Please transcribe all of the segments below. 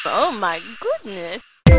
Oh my goodness.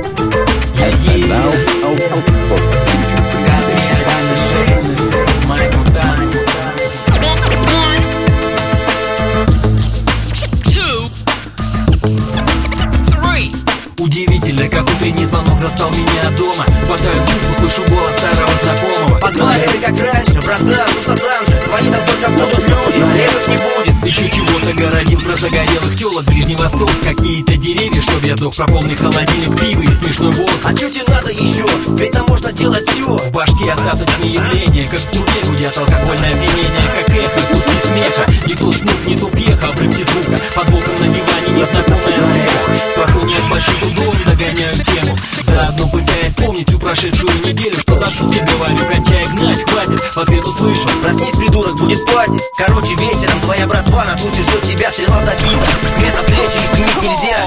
Удивительно, как утренний звонок застал меня дома. Хватаю трубку, слышу голос старого знакомого. В подвале ты как раньше, братан, пусто там же. Свои там только будут люди, левых не будет. Еще чего-то городил про загорелых телок. Ближний Восток, какие-то деревья, чтоб я сдох. Про полный холодильник, пиво и смешной волк. А чё тебе надо еще? Ведь там можно делать все. В башке остаточные явления, как в трубе гудят алкогольное опьянение. Как эхо, пусти смеха. Не то смух, не то пеха, обрывки звука. Под боком на диване незнакомая звука. Похоня с большим трудом догоняю тему. Заодно пытаясь вспомнить всю прошедшую неделю. Что за шутки говорю, кончай гнать, хватит. В ответ услышу: проснись, придурок, будет пати. Короче, вечером твоя братва на тусе ждет тебя, стрела забита. Место встречи изменить нельзя.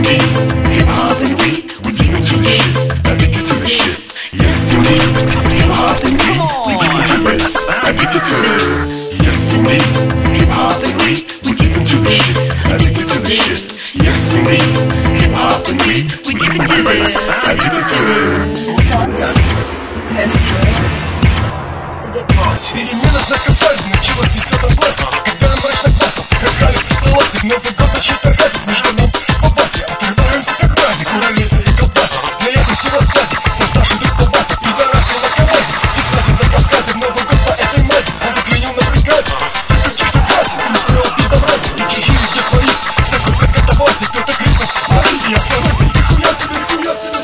Перемена знака фазе началась в 10 классе, когда я мрачно классом, как Халик писалась, и Новый год на чьей-то разе с международным попасе. Открываемся как разик, уралеса и колбасы. На якости рассказе, на старший друг колбасик, пидорасы на КамАЗе. Из праздни за Кавказе, в Новый год по этой мазе. Он заклинил на приказе, ссылка в чью-то классе. Он устроил безобразие, и чехили где свои. В такой прокатавасе, кто-то крикнул: лови, останови, нихуя себе, нихуя себе.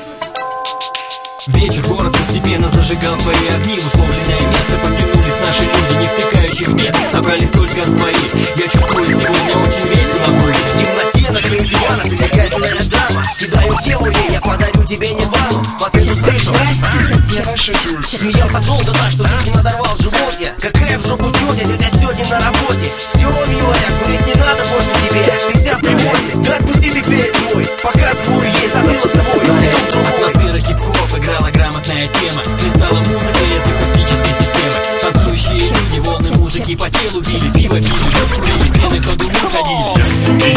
Вечер, город постепенно зажигал свои огни. В условленное место потянулись наши люди, не втыкающих нет. Собрались только свои. Я чувствую, сегодня очень весело будет. В темноте на краю дивана прилегает юная дама. Кидаю тему ей, я подарю тебе нирвану. В ответ услышал: смеялся долго так, что чуть не надорвал живот я. Какая в жопу тетя, тетя сегодня на работе. Все, милая, курить не надо больше тебе. Ты вся в приводе, да отпусти ты перед мой. Пока твой ей затылок свой, иду в другой. Атмосфера хип-хоп, играла грамотная тема. Не стала музыка из акустической системы. Танцующие люди, волны музыки по телу били. Пиво пили, лед курили, стены под уму ходили.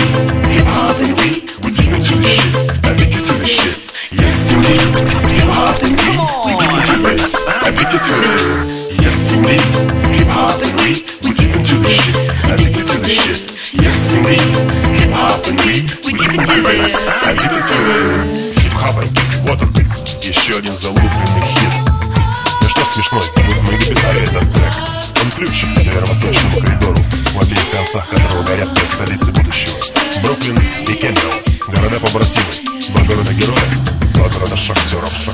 Еще один залупленный хит. Да что смешной, вот мы дописали этот трек. Он ключ к северо-восточному коридору, в обеих концах которого горят две столицы будущего: Бруклин и Кембрилл. Города побратимы, два города героя, два города шахтеров.